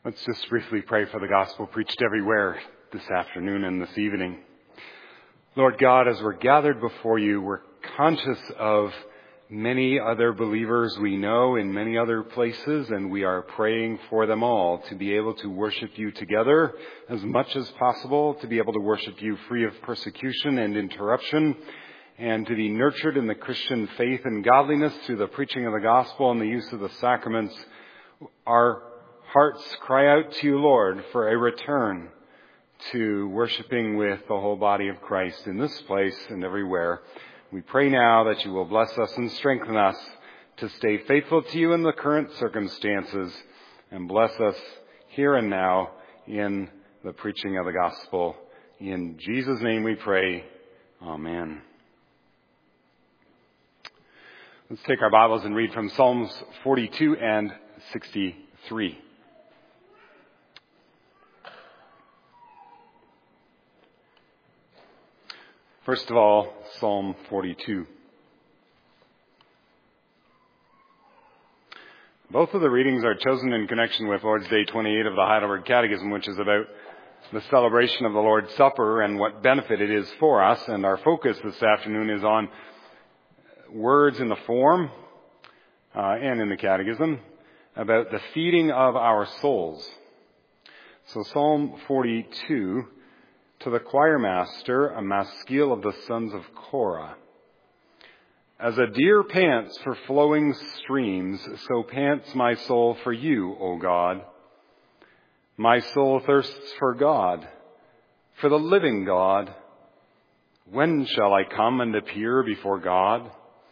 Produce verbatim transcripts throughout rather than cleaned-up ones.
Let's just briefly pray for the gospel preached everywhere this afternoon and this evening. Lord God, as we're gathered before you, we're conscious of many other believers we know in many other places, and we are praying for them all to be able to worship you together as much as possible, to be able to worship you free of persecution and interruption, and to be nurtured in the Christian faith and godliness through the preaching of the gospel and the use of the sacraments. Our hearts cry out to you, Lord, for a return to worshiping with the whole body of Christ in this place and everywhere. We pray now that you will bless us and strengthen us to stay faithful to you in the current circumstances, and bless us here and now in the preaching of the gospel. In Jesus' name we pray. Amen. Let's take our Bibles and read from Psalms forty-two and sixty-three. First of all, Psalm forty-two. Both of the readings are chosen in connection with Lord's Day twenty-eight of the Heidelberg Catechism, which is about the celebration of the Lord's Supper and what benefit it is for us. And our focus this afternoon is on words in the form uh, and in the Catechism about the feeding of our souls. So Psalm forty-two, to the choir master, a maskil of the sons of Korah. As a deer pants for flowing streams, so pants my soul for you, O God. My soul thirsts for God, for the living God. When shall I come and appear before God?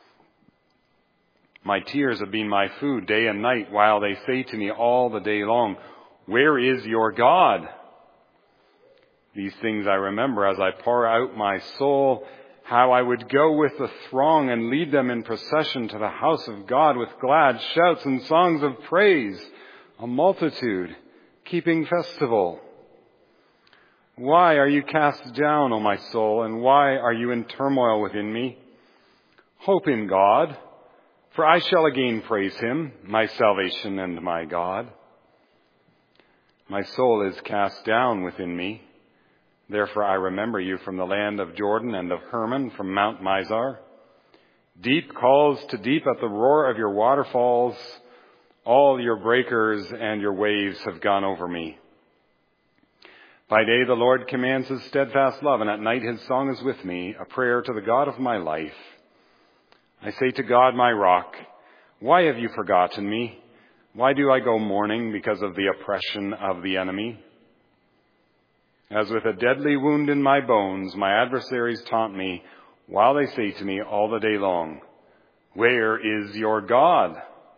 My tears have been my food day and night, while they say to me all the day long, where is your God? These things I remember as I pour out my soul, how I would go with the throng and lead them in procession to the house of God with glad shouts and songs of praise, a multitude keeping festival. Why are you cast down, O my soul, and why are you in turmoil within me? Hope in God, for I shall again praise him, my salvation and my God. My soul is cast down within me. Therefore I remember you from the land of Jordan and of Hermon, from Mount Mizar. Deep calls to deep at the roar of your waterfalls. All your breakers and your waves have gone over me. By day the Lord commands his steadfast love, and at night his song is with me, a prayer to the God of my life. I say to God, my rock, why have you forgotten me? Why do I go mourning because of the oppression of the enemy? As with a deadly wound in my bones, my adversaries taunt me, while they say to me all the day long, where is your God?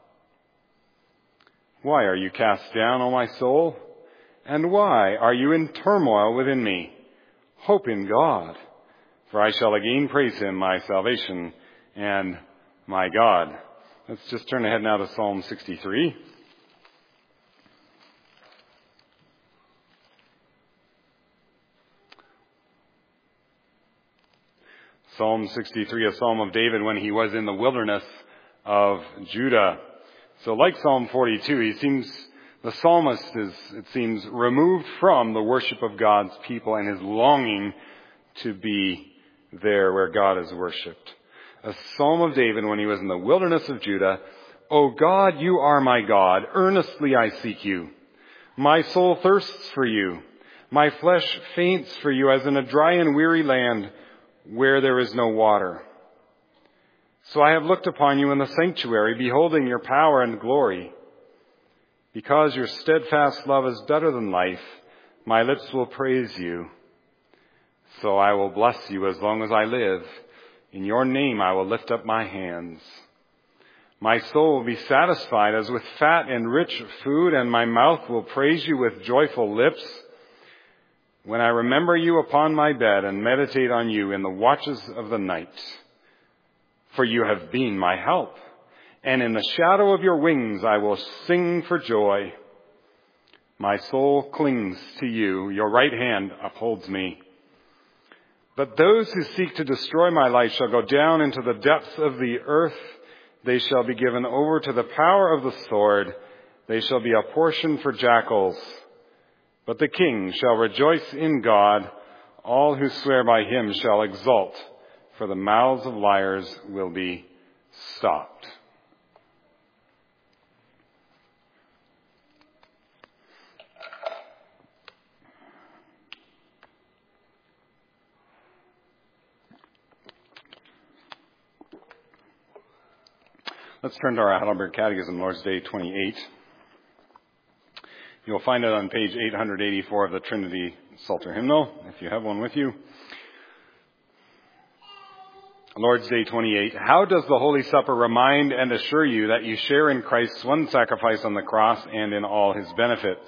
Why are you cast down, O my soul? And why are you in turmoil within me? Hope in God, for I shall again praise him, my salvation and my God. Let's just turn ahead now to Psalm sixty-three. Psalm sixty-three, a psalm of David when he was in the wilderness of Judah. So like Psalm forty-two, he seems, the psalmist is, it seems, removed from the worship of God's people and his longing to be there where God is worshipped. A psalm of David when he was in the wilderness of Judah. O God, you are my God. Earnestly I seek you. My soul thirsts for you. My flesh faints for you as in a dry and weary land, where there is no water. So I have looked upon you in the sanctuary, beholding your power and glory. Because your steadfast love is better than life, my lips will praise you. So I will bless you as long as I live. In your name I will lift up my hands. My soul will be satisfied as with fat and rich food, and my mouth will praise you with joyful lips. When I remember you upon my bed and meditate on you in the watches of the night. For you have been my help, and in the shadow of your wings I will sing for joy. My soul clings to you, your right hand upholds me. But those who seek to destroy my life shall go down into the depths of the earth. They shall be given over to the power of the sword, They shall be a portion for jackals. But the king shall rejoice in God. All who swear by him shall exult, for the mouths of liars will be stopped. Let's turn to our Heidelberg Catechism, Lord's Day twenty-eight. You'll find it on page eight hundred eighty-four of the Trinity Psalter Hymnal, if you have one with you. Lord's Day twenty-eight. How does the Holy Supper remind and assure you that you share in Christ's one sacrifice on the cross and in all his benefits?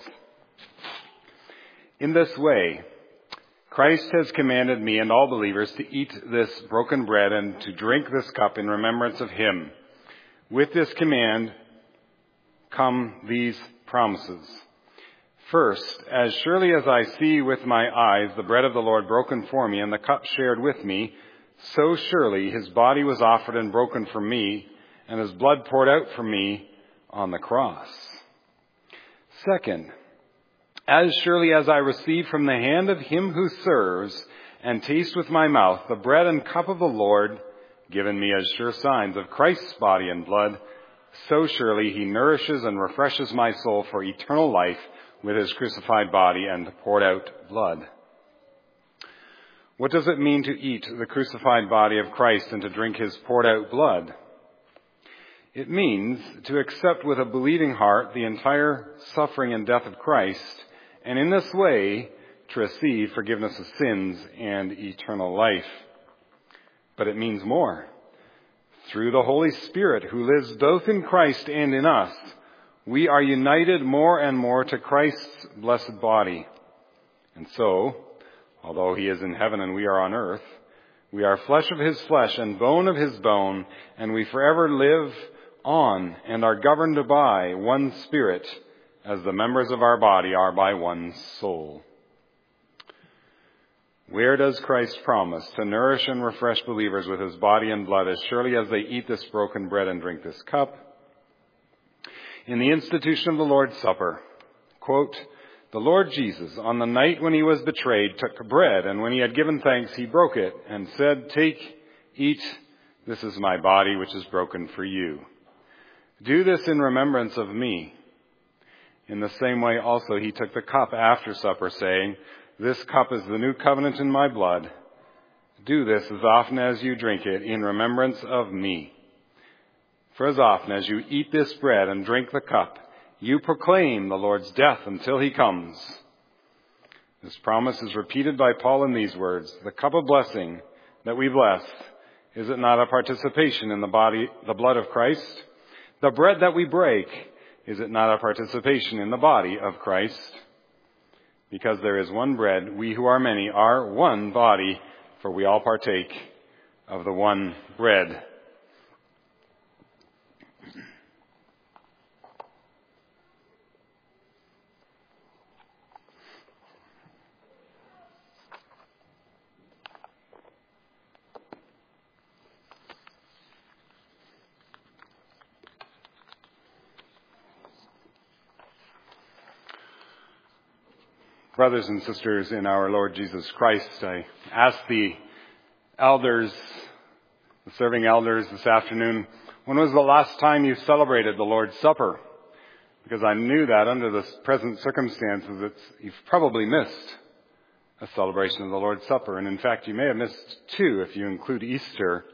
In this way, Christ has commanded me and all believers to eat this broken bread and to drink this cup in remembrance of him. With this command come these promises. First, as surely as I see with my eyes the bread of the Lord broken for me and the cup shared with me, so surely his body was offered and broken for me, and his blood poured out for me on the cross. Second, as surely as I receive from the hand of him who serves and taste with my mouth the bread and cup of the Lord, given me as sure signs of Christ's body and blood, so surely he nourishes and refreshes my soul for eternal life with his crucified body and poured out blood. What does it mean to eat the crucified body of Christ and to drink his poured out blood? It means to accept with a believing heart the entire suffering and death of Christ, and in this way to receive forgiveness of sins and eternal life. But it means more. Through the Holy Spirit, who lives both in Christ and in us, we are united more and more to Christ's blessed body. And so, although he is in heaven and we are on earth, we are flesh of his flesh and bone of his bone, and we forever live on and are governed by one Spirit, as the members of our body are by one soul. Where does Christ promise to nourish and refresh believers with his body and blood as surely as they eat this broken bread and drink this cup? In the institution of the Lord's Supper, quote, the Lord Jesus, on the night when he was betrayed, took bread, and when he had given thanks, he broke it and said, take, eat, this is my body which is broken for you. Do this in remembrance of me. In the same way also he took the cup after supper, saying, this cup is the new covenant in my blood. Do this as often as you drink it in remembrance of me. For as often as you eat this bread and drink the cup, you proclaim the Lord's death until he comes. This promise is repeated by Paul in these words, the cup of blessing that we bless, is it not a participation in the body, the blood of Christ? The bread that we break, is it not a participation in the body of Christ? Because there is one bread, we who are many are one body, for we all partake of the one bread. Brothers and sisters in our Lord Jesus Christ, I asked the elders, the serving elders this afternoon, when was the last time you celebrated the Lord's Supper? Because I knew that under the present circumstances, it's, you've probably missed a celebration of the Lord's Supper. And in fact, you may have missed two if you include Easter.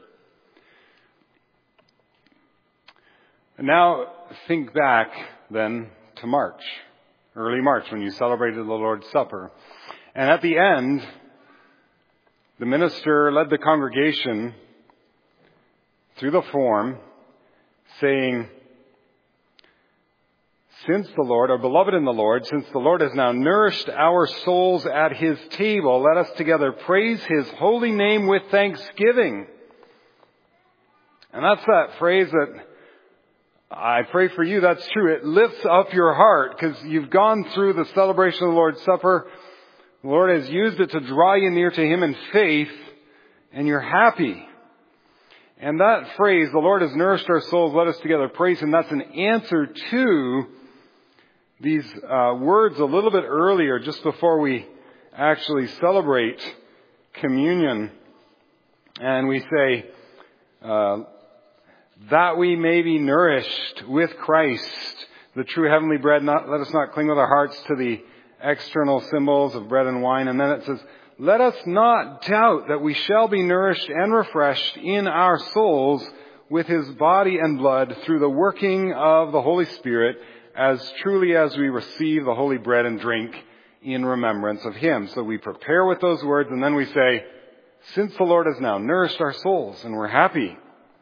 And now think back then to March. Early March, when you celebrated the Lord's Supper. And at the end, the minister led the congregation through the form, saying, since the Lord, or beloved in the Lord, since the Lord has now nourished our souls at his table, let us together praise his holy name with thanksgiving. And that's that phrase that I pray for you, that's true. It lifts up your heart because you've gone through the celebration of the Lord's Supper. The Lord has used it to draw you near to him in faith, and you're happy. And that phrase, the Lord has nourished our souls, let us together praise him, that's an answer to these uh, words a little bit earlier, just before we actually celebrate communion. And we say, uh, that we may be nourished with Christ, the true heavenly bread. Not, let us not cling with our hearts to the external symbols of bread and wine. And then it says, let us not doubt that we shall be nourished and refreshed in our souls with his body and blood through the working of the Holy Spirit, as truly as we receive the holy bread and drink in remembrance of him. So we prepare with those words, and then we say, since the Lord has now nourished our souls, and we're happy.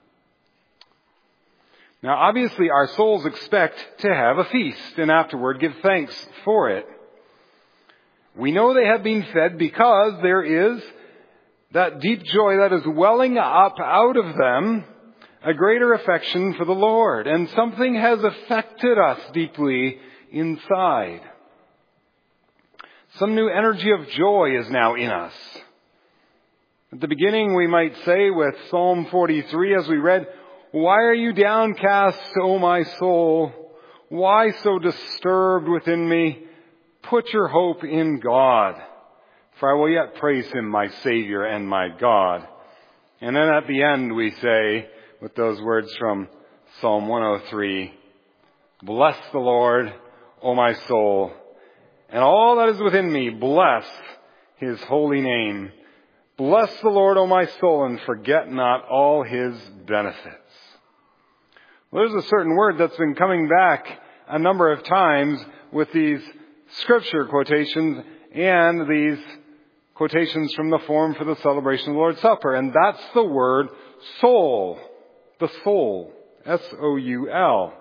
Now, obviously, our souls expect to have a feast, and afterward give thanks for it. We know they have been fed because there is that deep joy that is welling up out of them, a greater affection for the Lord, and something has affected us deeply inside. Some new energy of joy is now in us. At the beginning, we might say with Psalm forty-three, as we read, why are you downcast, O my soul? Why so disturbed within me? Put your hope in God, for I will yet praise him, my Savior and my God. And then at the end we say, with those words from Psalm one oh three, bless the Lord, O my soul, and all that is within me, bless his holy name. Bless the Lord, O my soul, and forget not all his benefits. Well, there's a certain word that's been coming back a number of times with these scripture quotations and these quotations from the form for the celebration of the Lord's Supper, and that's the word soul. The soul. S O U L.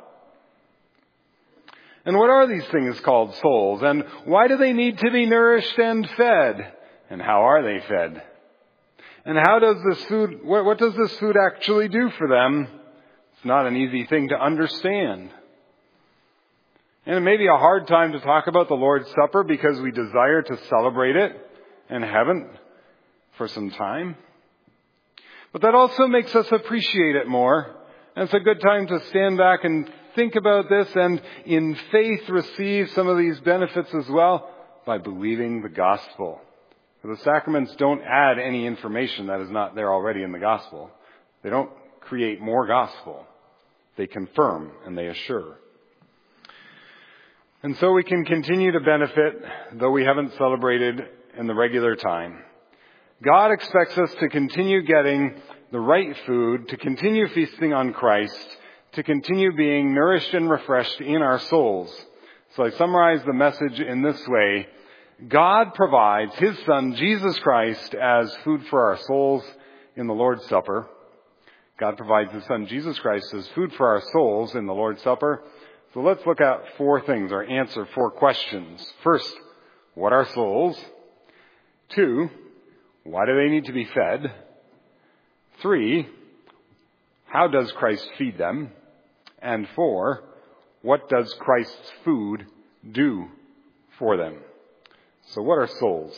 And what are these things called souls? And why do they need to be nourished and fed? And how are they fed? And how does this food, what, what does this food actually do for them? It's not an easy thing to understand. And it may be a hard time to talk about the Lord's Supper because we desire to celebrate it and haven't for some time. But that also makes us appreciate it more. And it's a good time to stand back and think about this and in faith receive some of these benefits as well by believing the gospel. For the sacraments don't add any information that is not there already in the gospel. They don't create more gospel. They confirm and they assure. And so we can continue to benefit, though we haven't celebrated in the regular time. God expects us to continue getting the right food, to continue feasting on Christ, to continue being nourished and refreshed in our souls. So I summarize the message in this way. God provides his Son, Jesus Christ, as food for our souls in the Lord's Supper. God provides his Son, Jesus Christ, as food for our souls in the Lord's Supper. So let's look at four things, or answer four questions. First, what are souls? Two, why do they need to be fed? Three, how does Christ feed them? And four, what does Christ's food do for them? So what are souls?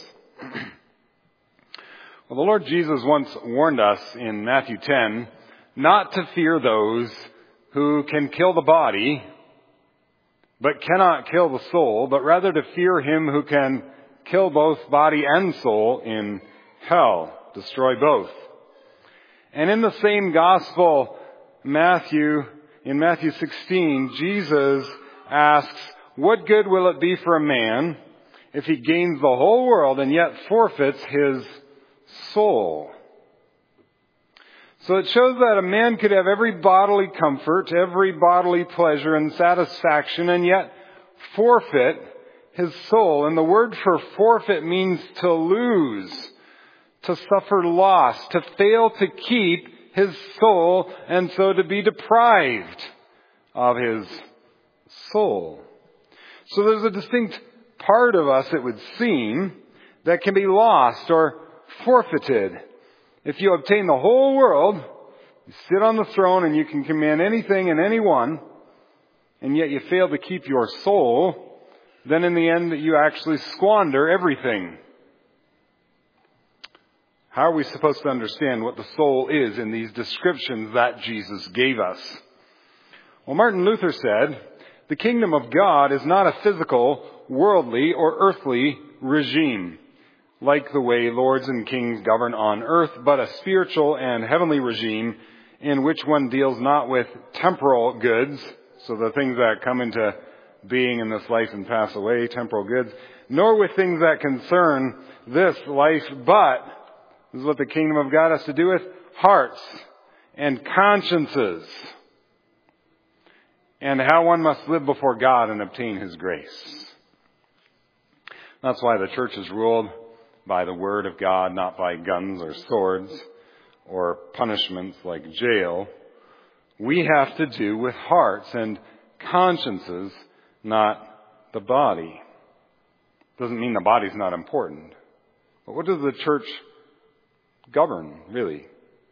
Well, the Lord Jesus once warned us in Matthew ten not to fear those who can kill the body, but cannot kill the soul, but rather to fear him who can kill both body and soul in hell, destroy both. And in the same gospel, Matthew, in Matthew sixteen, Jesus asks, what good will it be for a man if he gains the whole world and yet forfeits his soul? So it shows that a man could have every bodily comfort, every bodily pleasure and satisfaction, and yet forfeit his soul. And the word for forfeit means to lose, to suffer loss, to fail to keep his soul, and so to be deprived of his soul. So there's a distinct part of us, it would seem, that can be lost or forfeited. If you obtain the whole world, you sit on the throne and you can command anything and anyone, and yet you fail to keep your soul, then in the end you actually squander everything. How are we supposed to understand what the soul is in these descriptions that Jesus gave us? Well, Martin Luther said The kingdom of God is not a physical, worldly, or earthly regime, like the way lords and kings govern on earth, but a spiritual and heavenly regime in which one deals not with temporal goods, so the things that come into being in this life and pass away, temporal goods, nor with things that concern this life, but this is what the kingdom of God has to do with: hearts and consciences, and how one must live before God and obtain His grace. That's why the church is ruled by the Word of God, not by guns or swords or punishments like jail. We have to do with hearts and consciences, not the body. Doesn't mean the body's not important. But what does the church govern, really?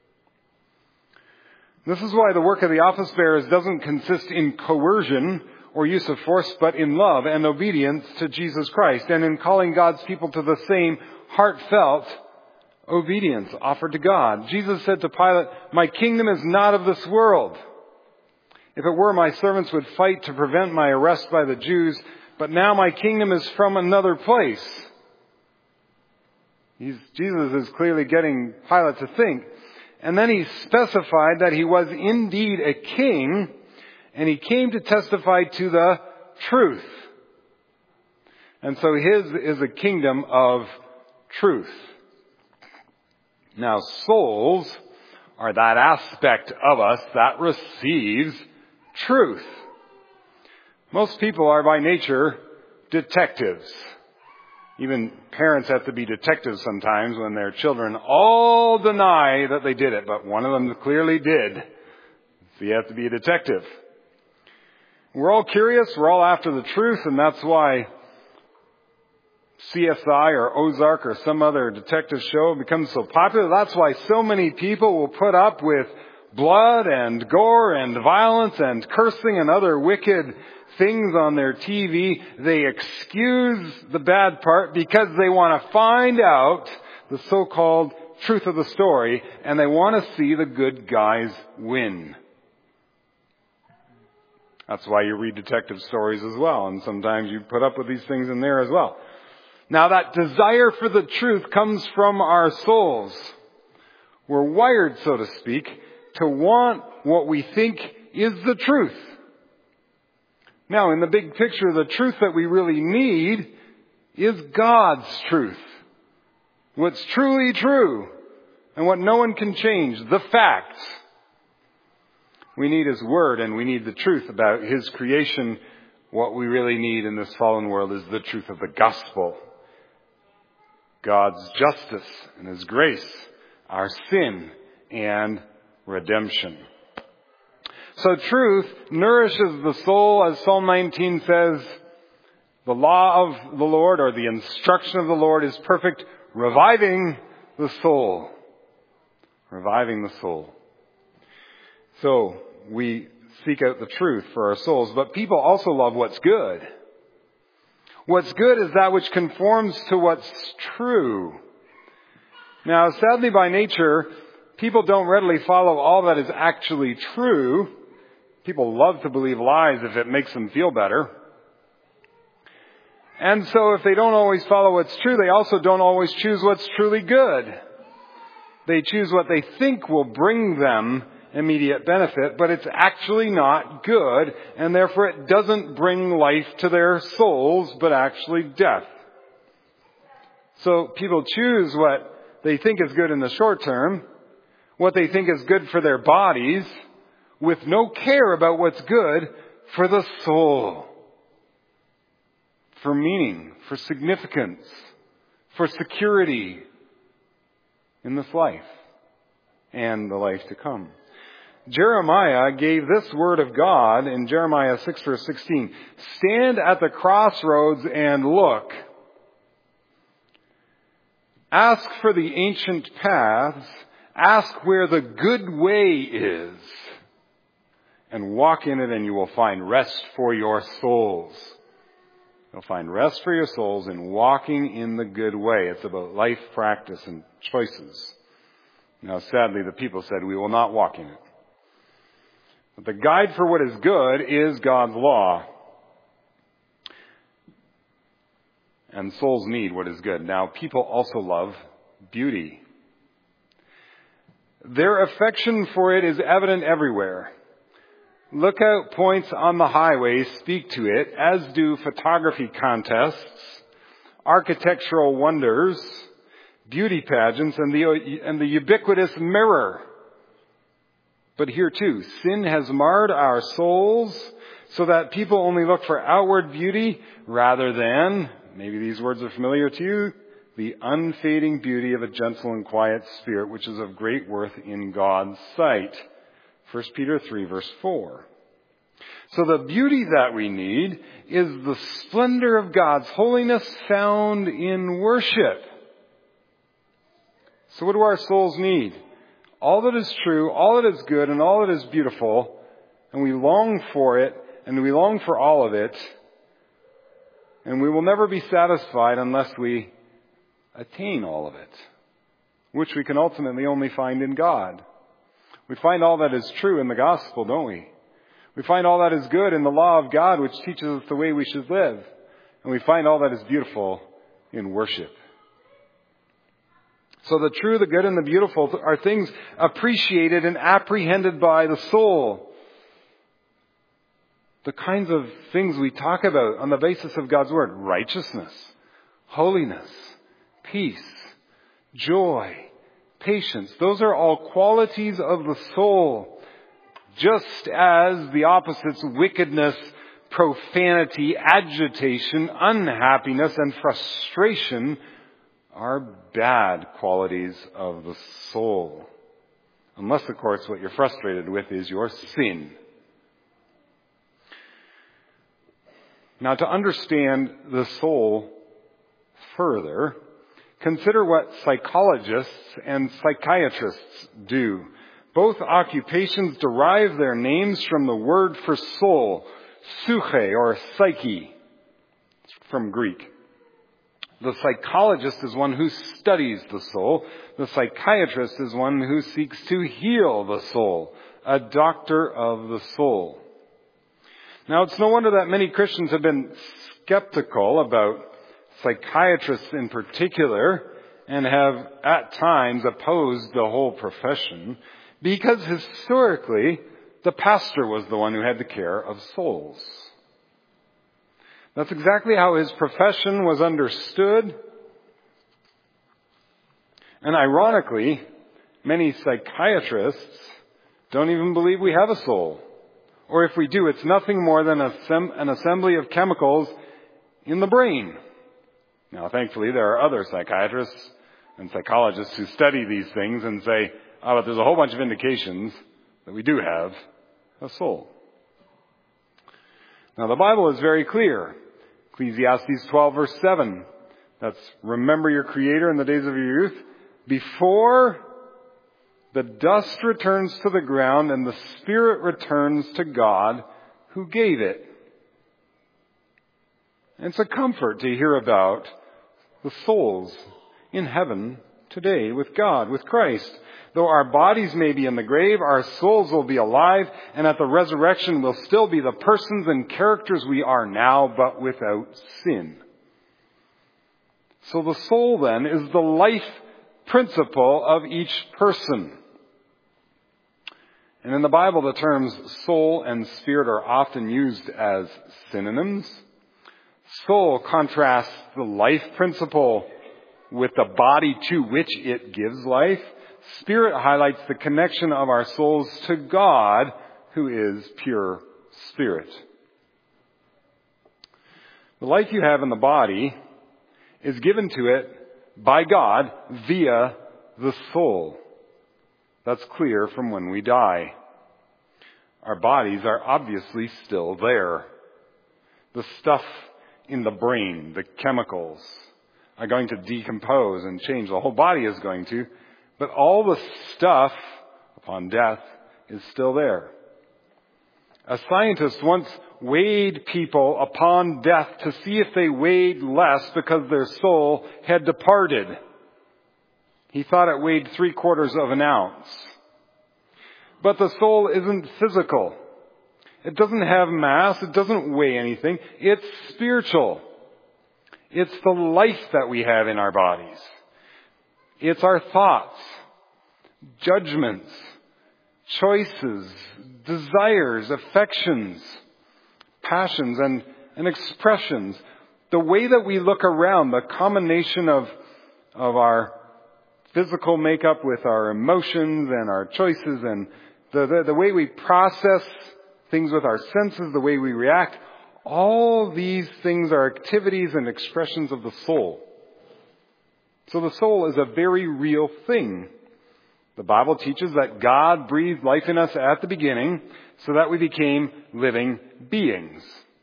This is why the work of the office bearers doesn't consist in coercion or use of force, but in love and obedience to Jesus Christ, and in calling God's people to the same heartfelt obedience offered to God. Jesus said to Pilate, "My kingdom is not of this world. If it were, my servants would fight to prevent my arrest by the Jews, but now my kingdom is from another place." He's, Jesus is clearly getting Pilate to think. And then he specified that he was indeed a king, and he came to testify to the truth. And so his is a kingdom of truth. Now, souls are that aspect of us that receives truth. Most people are by nature detectives. Even parents have to be detectives sometimes when their children all deny that they did it, but one of them clearly did. So you have to be a detective. We're all curious, we're all after the truth, and that's why C S I or Ozark or some other detective show becomes so popular. That's why so many people will put up with blood and gore and violence and cursing and other wicked things on their T V. They excuse the bad part because they want to find out the so-called truth of the story, and they want to see the good guys win. That's why you read detective stories as well, and sometimes you put up with these things in there as well. Now, that desire for the truth comes from our souls. We're wired, so to speak, to want what we think is the truth. Now, in the big picture, the truth that we really need is God's truth. What's truly true and what no one can change, the facts. We need His Word, and we need the truth about His creation. What we really need in this fallen world is the truth of the gospel. God's justice and His grace, our sin and redemption. So truth nourishes the soul, as Psalm nineteen says. The law of the Lord, or the instruction of the Lord, is perfect, reviving the soul. Reviving the soul. So we seek out the truth for our souls, but people also love what's good. What's good is that which conforms to what's true. Now, sadly, by nature, people don't readily follow all that is actually true. People love to believe lies if it makes them feel better. And so if they don't always follow what's true, they also don't always choose what's truly good. They choose what they think will bring them immediate benefit, but it's actually not good, and therefore it doesn't bring life to their souls, but actually death. So people choose what they think is good in the short term, what they think is good for their bodies, with no care about what's good for the soul. For meaning, for significance, for security in this life and the life to come. Jeremiah gave this word of God in Jeremiah six verse sixteen. Stand at the crossroads and look. Ask for the ancient paths. Ask where the good way is. And walk in it, and you will find rest for your souls. You'll find rest for your souls in walking in the good way. It's about life, practice, and choices. Now, sadly, the people said, we will not walk in it. But the guide for what is good is God's law. and souls need what is good. Now, people also love beauty. Their affection for it is evident everywhere. Lookout points on the highway speak to it, as do photography contests, architectural wonders, beauty pageants, and the, and the ubiquitous mirror. But here too, sin has marred our souls so that people only look for outward beauty rather than, maybe these words are familiar to you, the unfading beauty of a gentle and quiet spirit, which is of great worth in God's sight. First Peter three, verse four. So the beauty that we need is the splendor of God's holiness found in worship. So what do our souls need? All that is true, all that is good, and all that is beautiful, and we long for it, and we long for all of it, and we will never be satisfied unless we attain all of it, which we can ultimately only find in God. We find all that is true in the gospel, don't we? We find all that is good in the law of God, which teaches us the way we should live. And we find all that is beautiful in worship. So the true, the good, and the beautiful are things appreciated and apprehended by the soul. The kinds of things we talk about on the basis of God's Word: righteousness, holiness, peace, joy, patience. Those are all qualities of the soul. Just as the opposites, wickedness, profanity, agitation, unhappiness, and frustration, are bad qualities of the soul. Unless, of course, what you're frustrated with is your sin. Now, to understand the soul further, consider what psychologists and psychiatrists do. Both occupations derive their names from the word for soul, psyche or psyche, from Greek. The psychologist is one who studies the soul. The psychiatrist is one who seeks to heal the soul, a doctor of the soul. Now, it's no wonder that many Christians have been skeptical about psychiatrists in particular and have at times opposed the whole profession, because historically, the pastor was the one who had the care of souls. That's exactly how his profession was understood. And ironically, many psychiatrists don't even believe we have a soul. Or if we do, it's nothing more than a sem- an assembly of chemicals in the brain. Now, thankfully, there are other psychiatrists and psychologists who study these things and say, oh, but there's a whole bunch of indications that we do have a soul. Now, the Bible is very clear. Ecclesiastes twelve, verse seven. That's, remember your Creator in the days of your youth, before the dust returns to the ground and the spirit returns to God who gave it. And it's a comfort to hear about the souls in heaven today with God, with Christ. Though our bodies may be in the grave, our souls will be alive, and at the resurrection we'll still be the persons and characters we are now, but without sin. So the soul then is the life principle of each person. And in the Bible, the terms soul and spirit are often used as synonyms. Soul contrasts the life principle with the body to which it gives life. Spirit highlights the connection of our souls to God, who is pure spirit. The life you have in the body is given to it by God via the soul. That's clear from when we die. Our bodies are obviously still there. The stuff in the brain, the chemicals, are going to decompose and change. The whole body is going to. But all the stuff upon death is still there. A scientist once weighed people upon death to see if they weighed less because their soul had departed. He thought it weighed three quarters of an ounce. But the soul isn't physical. It doesn't have mass. It doesn't weigh anything. It's spiritual. It's the life that we have in our bodies. It's our thoughts, judgments, choices, desires, affections, passions, and, and expressions. The way that we look around, the combination of, of our physical makeup with our emotions and our choices, and the, the, the way we process things with our senses, the way we react, all these things are activities and expressions of the soul. So the soul is a very real thing. The Bible teaches that God breathed life in us at the beginning so that we became living beings.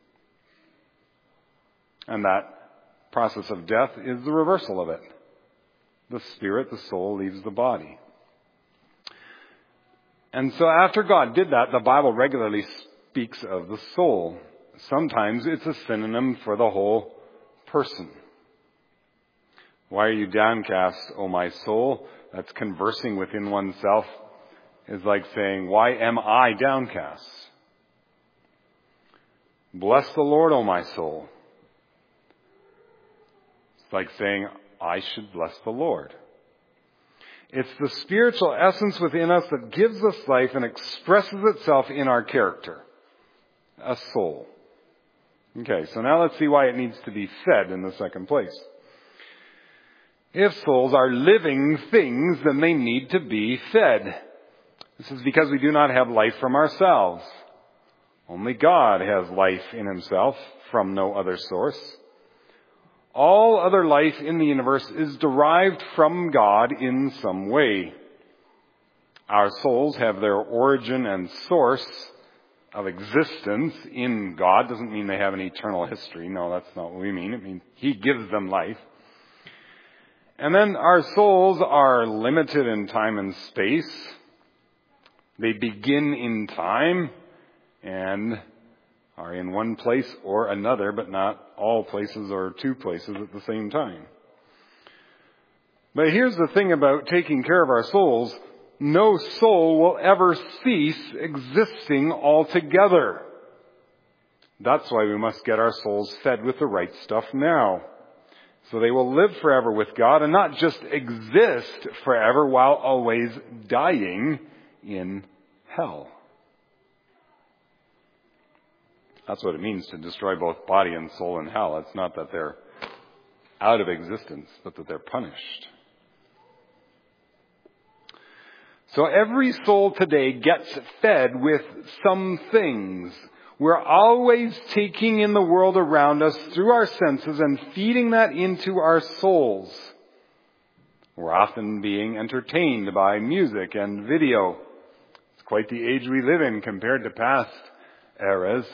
And that process of death is the reversal of it. The spirit, the soul, leaves the body. And so after God did that, the Bible regularly speaks of the soul. Sometimes it's a synonym for the whole person. Why are you downcast, O my soul? That's conversing within oneself. Is like saying, why am I downcast? Bless the Lord, O my soul. It's like saying, I should bless the Lord. It's the spiritual essence within us that gives us life and expresses itself in our character. A soul. Okay, so now let's see why it needs to be fed in the second place. If souls are living things, then they need to be fed. This is because we do not have life from ourselves. Only God has life in himself from no other source. All other life in the universe is derived from God in some way. Our souls have their origin and source of existence in God. Doesn't mean they have an eternal history. No, that's not what we mean. It means he gives them life. And then our souls are limited in time and space. They begin in time and are in one place or another, but not all places or two places at the same time. But here's the thing about taking care of our souls. No soul will ever cease existing altogether. That's why we must get our souls fed with the right stuff now. So they will live forever with God and not just exist forever while always dying in hell. That's what it means to destroy both body and soul in hell. It's not that they're out of existence, but that they're punished. So every soul today gets fed with some things. We're always taking in the world around us through our senses and feeding that into our souls. We're often being entertained by music and video. It's quite the age we live in compared to past eras.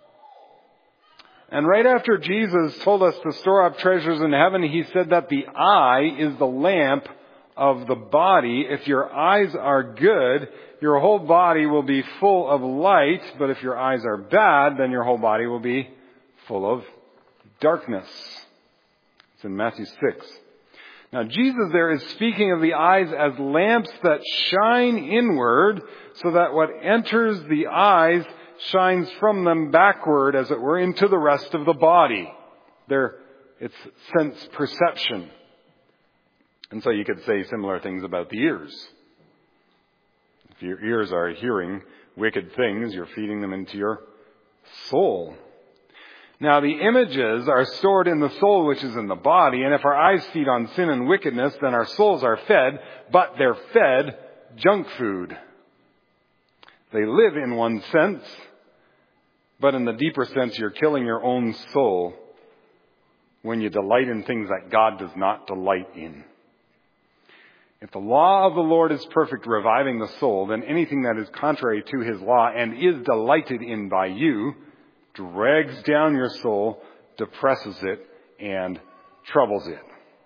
And right after Jesus told us to store up treasures in heaven, he said that the eye is the lamp of the body. If your eyes are good, your whole body will be full of light. But if your eyes are bad, then your whole body will be full of darkness. It's in Matthew six. Now Jesus there is speaking of the eyes as lamps that shine inward, so that what enters the eyes shines from them backward, as it were, into the rest of the body. There, it's sense perception. And so you could say similar things about the ears. If your ears are hearing wicked things, you're feeding them into your soul. Now the images are stored in the soul, which is in the body, and if our eyes feed on sin and wickedness, then our souls are fed, but they're fed junk food. They live in one sense, but in the deeper sense, you're killing your own soul when you delight in things that God does not delight in. If the law of the Lord is perfect, reviving the soul, then anything that is contrary to his law and is delighted in by you drags down your soul, depresses it, and troubles it.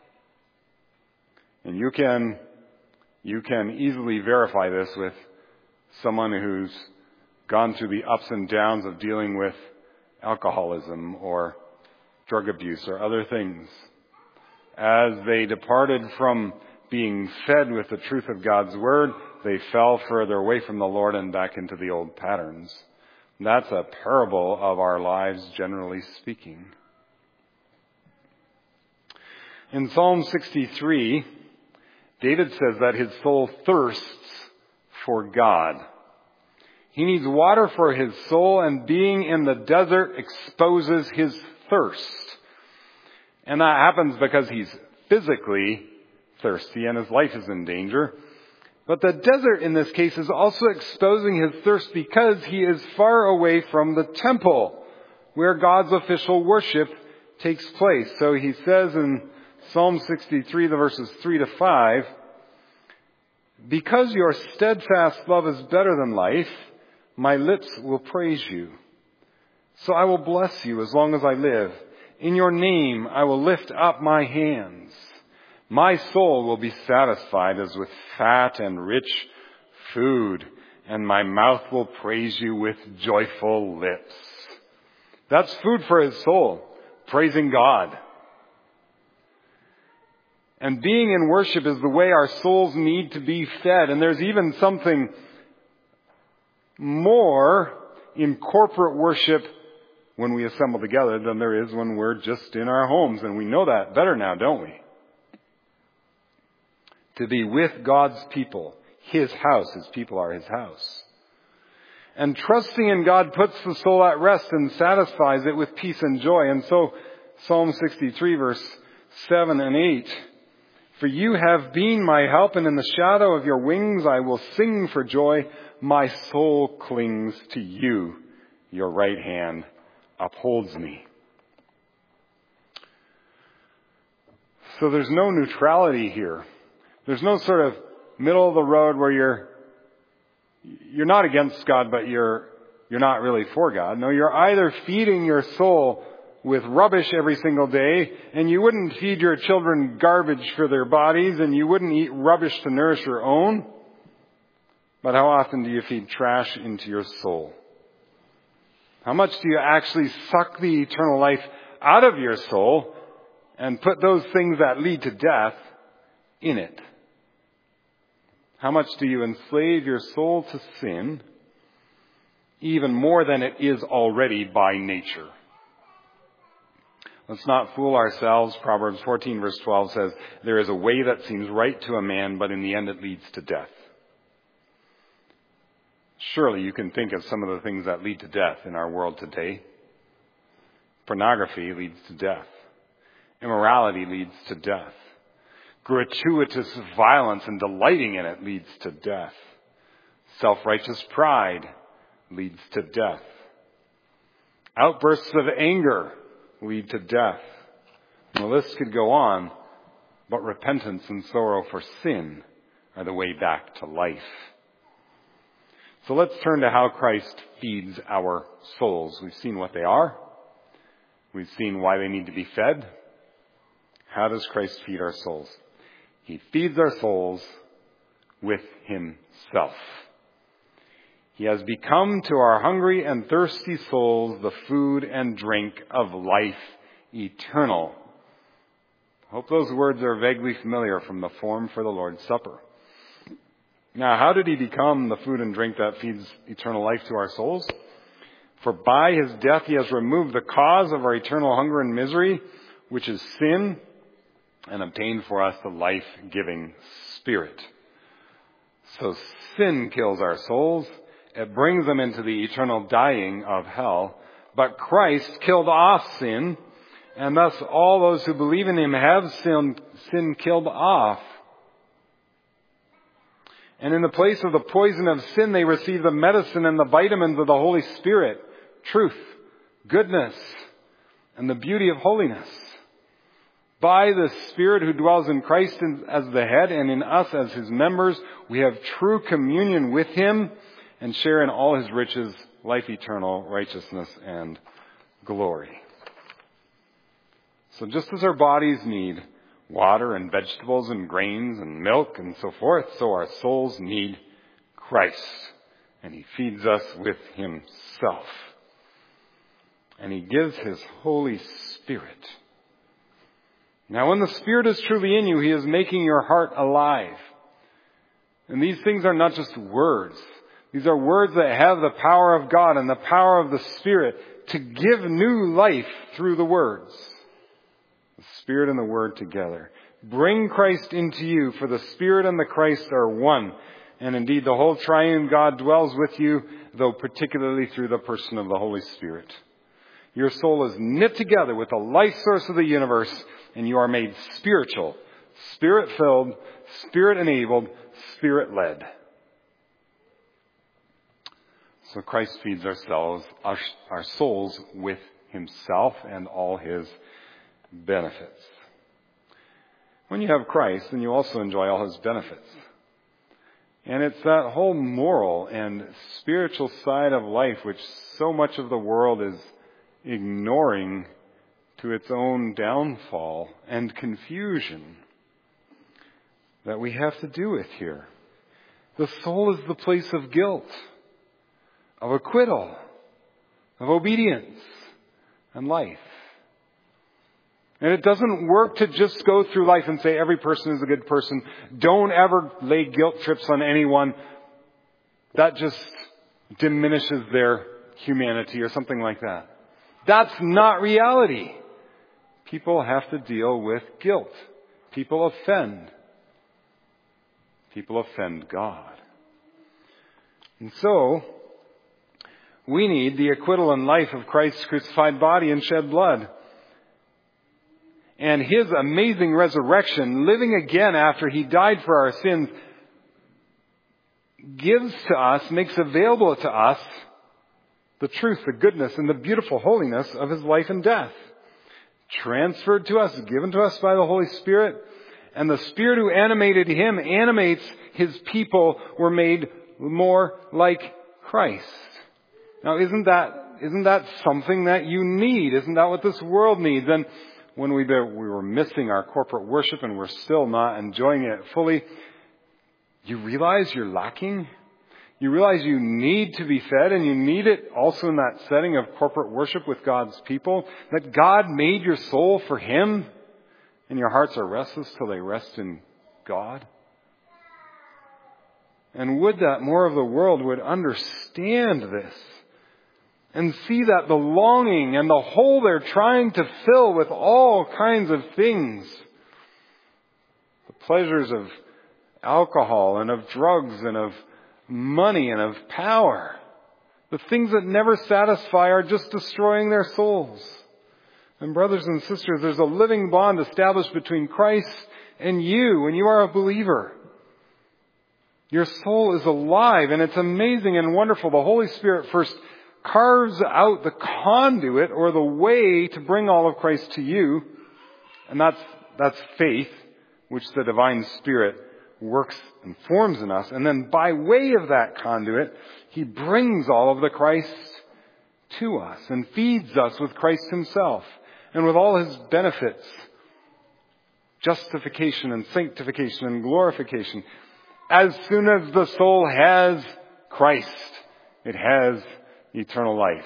And you can, you can easily verify this with someone who's gone through the ups and downs of dealing with alcoholism or drug abuse or other things. As they departed from being fed with the truth of God's word, they fell further away from the Lord and back into the old patterns. That's a parable of our lives, generally speaking. In Psalm sixty-three, David says that his soul thirsts for God. He needs water for his soul, and being in the desert exposes his thirst. And that happens because he's physically thirsty and his life is in danger. But the desert in this case is also exposing his thirst because he is far away from the temple where God's official worship takes place. So he says in Psalm sixty-three, the verses three to five, "Because your steadfast love is better than life, my lips will praise you. So I will bless you as long as I live. In your name I will lift up my hands. My soul will be satisfied as with fat and rich food, and my mouth will praise you with joyful lips." That's food for his soul, praising God. And being in worship is the way our souls need to be fed. And there's even something more in corporate worship when we assemble together than there is when we're just in our homes. And we know that better now, don't we? To be with God's people, his house. His people are his house. And trusting in God puts the soul at rest and satisfies it with peace and joy. And so Psalm sixty-three, verse seven and eight, "For you have been my help, and in the shadow of your wings I will sing for joy. My soul clings to you. Your right hand upholds me." So there's no neutrality here. There's no sort of middle of the road where you're you're not against God, but you're you're not really for God. No, you're either feeding your soul with rubbish every single day, and you wouldn't feed your children garbage for their bodies, and you wouldn't eat rubbish to nourish your own. But how often do you feed trash into your soul? How much do you actually suck the eternal life out of your soul and put those things that lead to death in it? How much do you enslave your soul to sin even more than it is already by nature? Let's not fool ourselves. Proverbs fourteen verse twelve says, "There is a way that seems right to a man, but in the end it leads to death." Surely you can think of some of the things that lead to death in our world today. Pornography leads to death. Immorality leads to death. Gratuitous violence and delighting in it leads to death. Self-righteous pride leads to death. Outbursts of anger lead to death. And the list could go on, but repentance and sorrow for sin are the way back to life. So let's turn to how Christ feeds our souls. We've seen what they are. We've seen why they need to be fed. How does Christ feed our souls? He feeds our souls with himself. He has become to our hungry and thirsty souls the food and drink of life eternal. I hope those words are vaguely familiar from the form for the Lord's Supper. Now, how did he become the food and drink that feeds eternal life to our souls? For by his death he has removed the cause of our eternal hunger and misery, which is sin, and obtained for us the life-giving Spirit. So sin kills our souls. It brings them into the eternal dying of hell. But Christ killed off sin, and thus all those who believe in him have sin, sin killed off. And in the place of the poison of sin, they receive the medicine and the vitamins of the Holy Spirit, truth, goodness, and the beauty of holiness. By the Spirit who dwells in Christ as the head and in us as his members, we have true communion with him and share in all his riches, life eternal, righteousness, and glory. So just as our bodies need water and vegetables and grains and milk and so forth, so our souls need Christ. And he feeds us with himself. And he gives his Holy Spirit. Now, when the Spirit is truly in you, he is making your heart alive. And these things are not just words. These are words that have the power of God and the power of the Spirit to give new life through the words. The Spirit and the Word together. Bring Christ into you, for the Spirit and the Christ are one. And indeed, the whole triune God dwells with you, though particularly through the person of the Holy Spirit. Your soul is knit together with the life source of the universe, and you are made spiritual, Spirit-filled, Spirit-enabled, Spirit-led. So Christ feeds ourselves, our, our souls with Himself and all His benefits. When you have Christ, then you also enjoy all His benefits. And it's that whole moral and spiritual side of life which so much of the world is ignoring to its own downfall and confusion that we have to do with here. The soul is the place of guilt, of acquittal, of obedience, and life. And it doesn't work to just go through life and say every person is a good person. Don't ever lay guilt trips on anyone. That just diminishes their humanity or something like that. That's not reality. People have to deal with guilt. People offend. People offend God. And so, we need the acquittal and life of Christ's crucified body and shed blood. And His amazing resurrection, living again after He died for our sins, gives to us, makes available to us, the truth, the goodness, and the beautiful holiness of His life and death. Transferred to us, given to us by the Holy Spirit. And the Spirit who animated Him animates His people who were made more like Christ. Now, isn't that, isn't that something that you need? Isn't that what this world needs? And when we, we were missing our corporate worship and we're still not enjoying it fully, you realize you're lacking. You realize you need to be fed, and you need it also in that setting of corporate worship with God's people. That God made your soul for Him, and your hearts are restless till they rest in God. And would that more of the world would understand this and see that the longing and the hole they're trying to fill with all kinds of things, the pleasures of alcohol and of drugs and of money and of power, the things that never satisfy are just destroying their souls. And brothers and sisters, there's a living bond established between Christ and you when you are a believer. Your soul is alive, and it's amazing and wonderful. The Holy Spirit first carves out the conduit or the way to bring all of Christ to you. And that's, that's faith, which the divine Spirit works and forms in us. And then by way of that conduit, He brings all of the Christ to us and feeds us with Christ Himself and with all His benefits. Justification and sanctification and glorification. As soon as the soul has Christ, it has eternal life.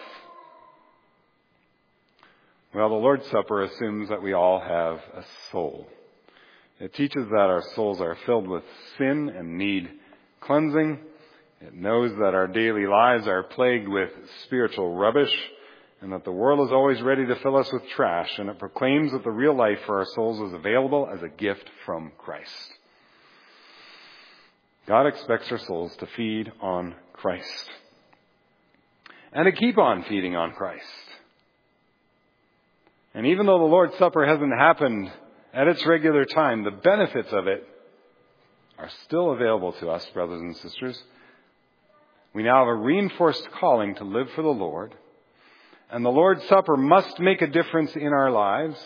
Well, the Lord's Supper assumes that we all have a soul. It teaches that our souls are filled with sin and need cleansing. It knows that our daily lives are plagued with spiritual rubbish, and that the world is always ready to fill us with trash. And it proclaims that the real life for our souls is available as a gift from Christ. God expects our souls to feed on Christ. And to keep on feeding on Christ. And even though the Lord's Supper hasn't happened at its regular time, the benefits of it are still available to us, brothers and sisters. We now have a reinforced calling to live for the Lord. And the Lord's Supper must make a difference in our lives.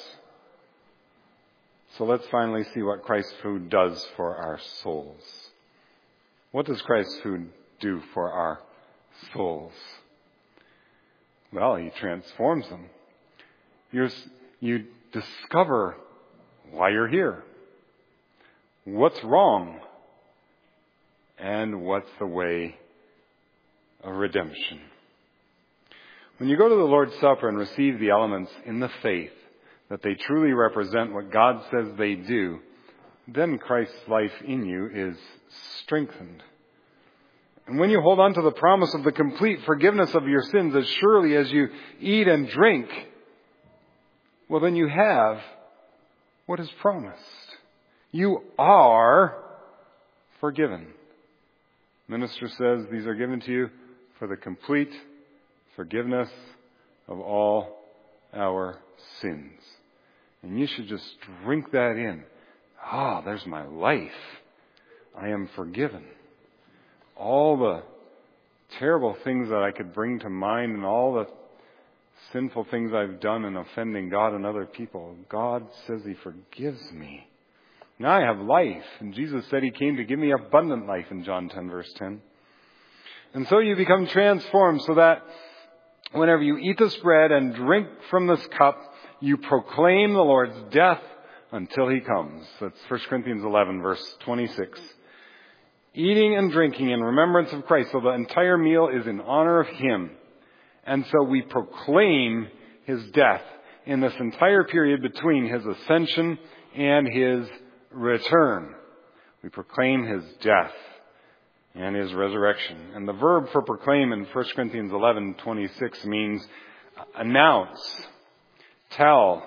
So let's finally see what Christ's food does for our souls. What does Christ's food do for our souls? Well, He transforms them. You're, you discover why you're here, what's wrong, and what's the way of redemption. When you go to the Lord's Supper and receive the elements in the faith that they truly represent what God says they do, then Christ's life in you is strengthened. And when you hold on to the promise of the complete forgiveness of your sins as surely as you eat and drink, well, then you have what is promised. You are forgiven. Minister says these are given to you for the complete forgiveness of all our sins. And you should just drink that in. Ah, oh, there's my life. I am forgiven. All the terrible things that I could bring to mind and all the sinful things I've done in offending God and other people, God says He forgives me. Now I have life. And Jesus said He came to give me abundant life in John ten, verse ten. And so you become transformed so that whenever you eat this bread and drink from this cup, you proclaim the Lord's death until He comes. That's First Corinthians eleven, verse twenty-six. Eating and drinking in remembrance of Christ. So the entire meal is in honor of Him. And so we proclaim His death in this entire period between His ascension and His return. We proclaim His death and His resurrection. And the verb for proclaim in First Corinthians eleven twenty-six means announce, tell,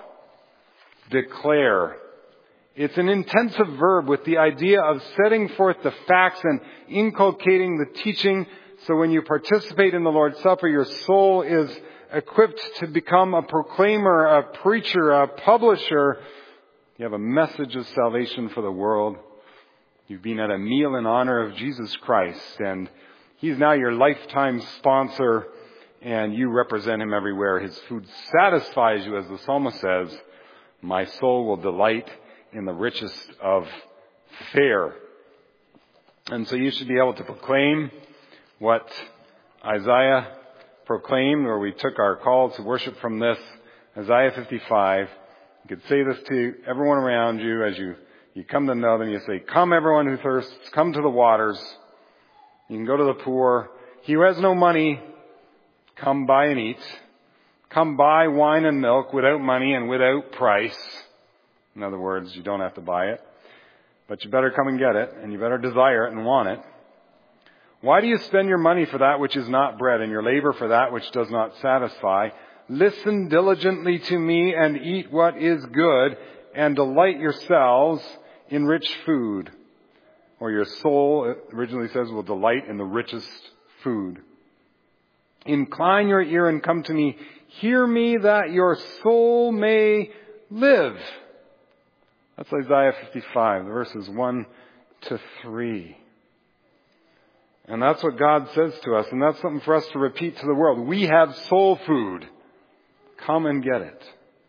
declare. It's an intensive verb with the idea of setting forth the facts and inculcating the teaching. So when you participate in the Lord's Supper, your soul is equipped to become a proclaimer, a preacher, a publisher. You have a message of salvation for the world. You've been at a meal in honor of Jesus Christ, and He's now your lifetime sponsor, and you represent Him everywhere. His food satisfies you, as the psalmist says, my soul will delight in the richest of fare. And so you should be able to proclaim what Isaiah proclaimed, where we took our call to worship from this, Isaiah fifty-five. You could say this to everyone around you as you, you come to know them. You say, come everyone who thirsts, come to the waters. You can go to the poor. He who has no money, come buy and eat. Come buy wine and milk without money and without price. In other words, you don't have to buy it. But you better come and get it, and you better desire it and want it. Why do you spend your money for that which is not bread, and your labor for that which does not satisfy? Listen diligently to me and eat what is good, and delight yourselves in rich food. Or your soul, it originally says, will delight in the richest food. Incline your ear and come to me. Hear me that your soul may live. That's Isaiah fifty-five, verses one to three. And that's what God says to us, and that's something for us to repeat to the world. We have soul food. Come and get it.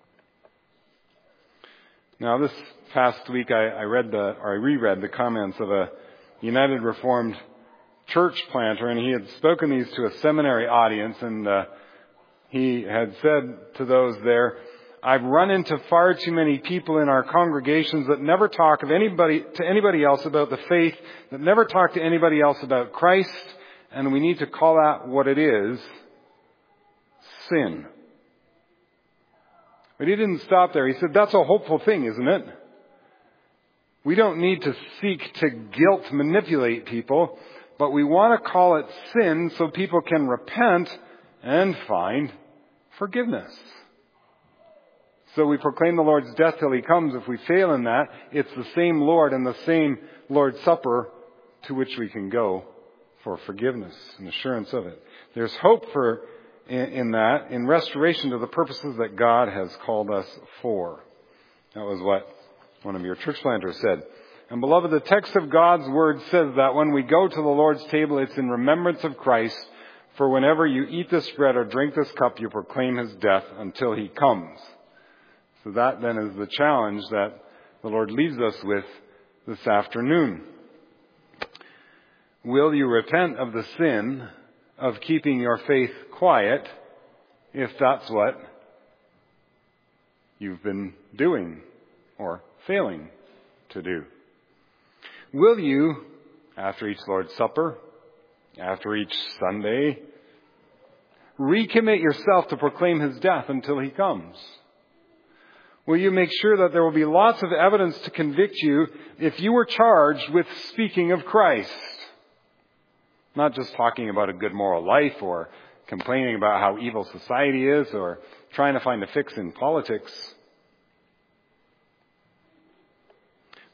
Now, this past week, I, I read the, or I reread the comments of a United Reformed church planter, and he had spoken these to a seminary audience, and uh, he had said to those there, I've run into far too many people in our congregations that never talk of anybody to anybody else about the faith, that never talk to anybody else about Christ, and we need to call that what it is, sin. But he didn't stop there. He said, that's a hopeful thing, isn't it? We don't need to seek to guilt manipulate people, but we want to call it sin so people can repent and find forgiveness. So we proclaim the Lord's death till He comes. If we fail in that, it's the same Lord and the same Lord's Supper to which we can go for forgiveness and assurance of it. There's hope for in, in that, in restoration to the purposes that God has called us for. That was what one of your church planters said. And beloved, the text of God's Word says that when we go to the Lord's table, it's in remembrance of Christ. For whenever you eat this bread or drink this cup, you proclaim His death until He comes. So that then is the challenge that the Lord leaves us with this afternoon. Will you repent of the sin of keeping your faith quiet if that's what you've been doing or failing to do? Will you, after each Lord's Supper, after each Sunday, recommit yourself to proclaim His death until He comes? Will you make sure that there will be lots of evidence to convict you if you were charged with speaking of Christ? Not just talking about a good moral life or complaining about how evil society is or trying to find a fix in politics.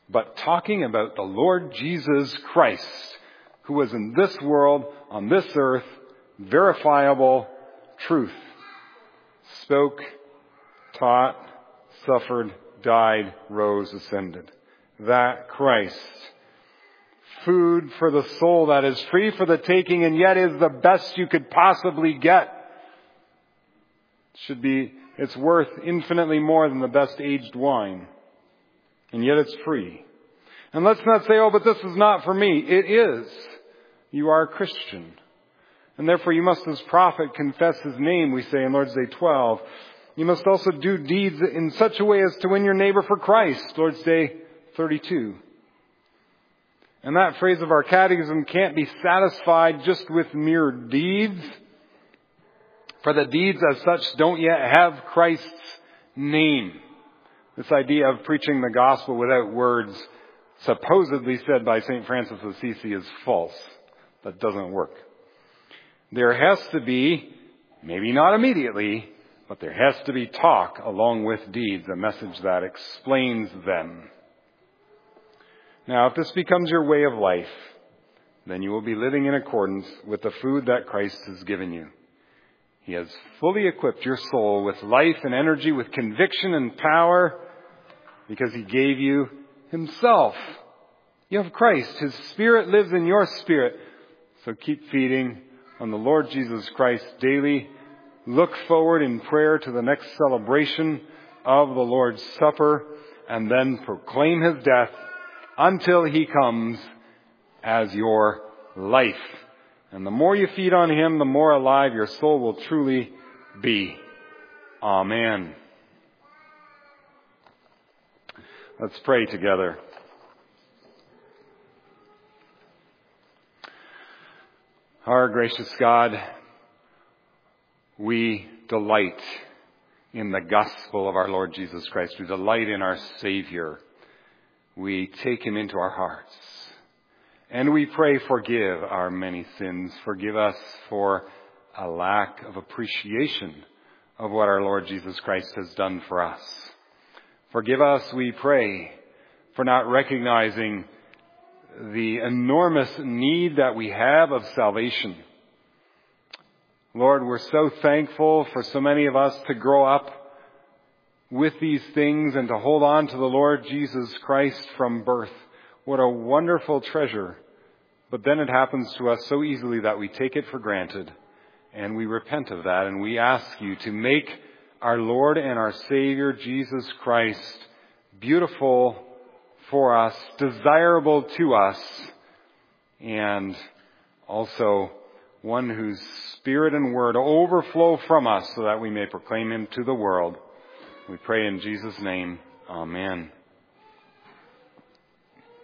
but talking about the Lord Jesus Christ, who was in this world, on this earth, verifiable truth. Spoke, taught, suffered, died, rose, ascended. That Christ. Food for the soul that is free for the taking and yet is the best you could possibly get. Should be, it's worth infinitely more than the best aged wine. And yet it's free. And let's not say, oh, but this is not for me. It is. You are a Christian. And therefore you must as prophet confess his name, we say in Lord's Day twelve. You must also do deeds in such a way as to win your neighbor for Christ, Lord's Day thirty-two. And that phrase of our catechism can't be satisfied just with mere deeds. For the deeds as such don't yet have Christ's name. This idea of preaching the gospel without words, supposedly said by Saint Francis of Assisi, is false. That doesn't work. There has to be, maybe not immediately, but there has to be talk along with deeds, a message that explains them. Now, if this becomes your way of life, then you will be living in accordance with the food that Christ has given you. He has fully equipped your soul with life and energy, with conviction and power, because He gave you Himself. You have Christ. His Spirit lives in your spirit. So keep feeding on the Lord Jesus Christ daily. Look forward in prayer to the next celebration of the Lord's Supper, and then proclaim His death until He comes as your life. And the more you feed on Him, the more alive your soul will truly be. Amen. Let's pray together. Our gracious God, we delight in the gospel of our Lord Jesus Christ. We delight in our Savior. We take Him into our hearts. And we pray, forgive our many sins. Forgive us for a lack of appreciation of what our Lord Jesus Christ has done for us. Forgive us, we pray, for not recognizing the enormous need that we have of salvation. Lord, we're so thankful for so many of us to grow up with these things and to hold on to the Lord Jesus Christ from birth. What a wonderful treasure. But then it happens to us so easily that we take it for granted, and we repent of that, and we ask you to make our Lord and our Savior Jesus Christ beautiful for us, desirable to us, and also one whose Spirit and Word overflow from us so that we may proclaim Him to the world. We pray in Jesus' name. Amen.